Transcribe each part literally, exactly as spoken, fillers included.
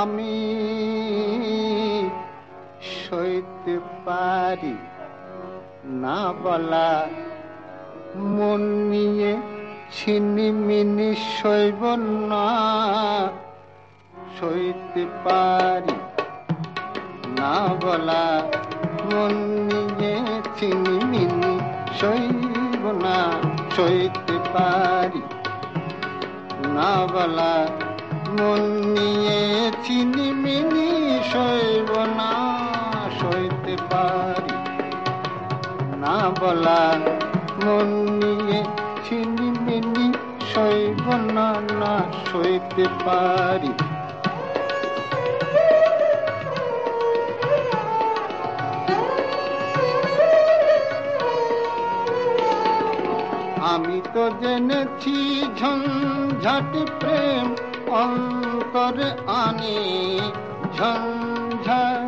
আমি সইতে পারি না বলা মন নিয়ে ছিনিমিনি সইব না সইতে পারি না বলা মন নিয়ে ছিনিমিনি সইব না সইতে পারি না বলা মন নিয়ে ছিনিমিনি সইব না সইতে পারি না বলা মন নিয়ে ছিনিমিনি সইব না না সইতে পারি আমি তো জেনেছি ঝঞ্ঝাটি প্রেম অন্তরে আনে ঝঞ্ঝাট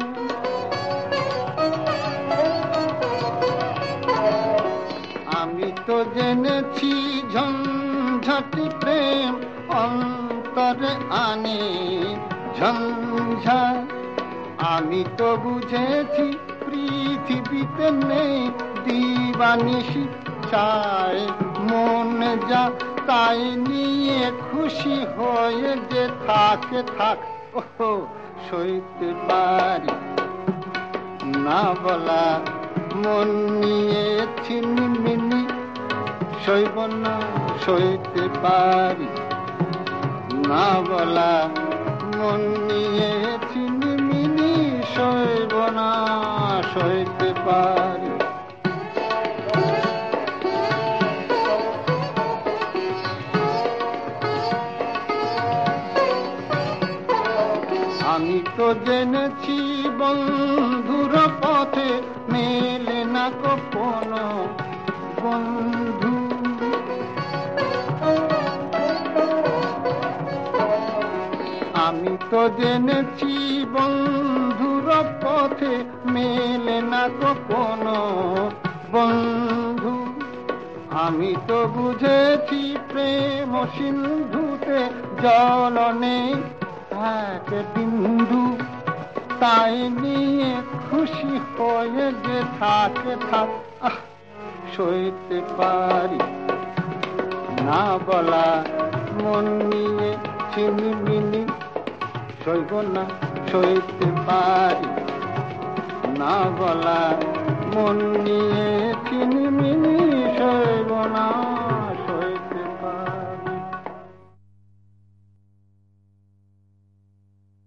আমি তো জেনেছি ঝঞ্ঝাটি প্রেম অন্তরে আনে ঝঞ্ঝাট আমি তো বুঝেছি পৃথিবীতে নেই দিবানিশি চায় মন যা তাই নিয়ে খুশি হয়ে যে থাকে থাক ও সইতে পারি না বলা মন নিয়ে ছিনিমিনি সইব না সইতে পারি না বলা মন নিয়ে ছিনিমিনি সইব না সইতে পারি আমি তো জেনেছি বন্ধুর পথে মেলে না কখনো বন্ধু আমি তো জেনেছি বন্ধুর পথে মেলে না কখনো বন্ধু আমি তো বুঝেছি প্রেম সিন্ধুতে জল নেই এক বিন্দু তাই নিয়ে খুশি হয়ে যে থাকে থাক সইতে পারি না বলা মন নিয়ে ছিনিমিনি সইব না সইতে পারি না বলা মন নিয়ে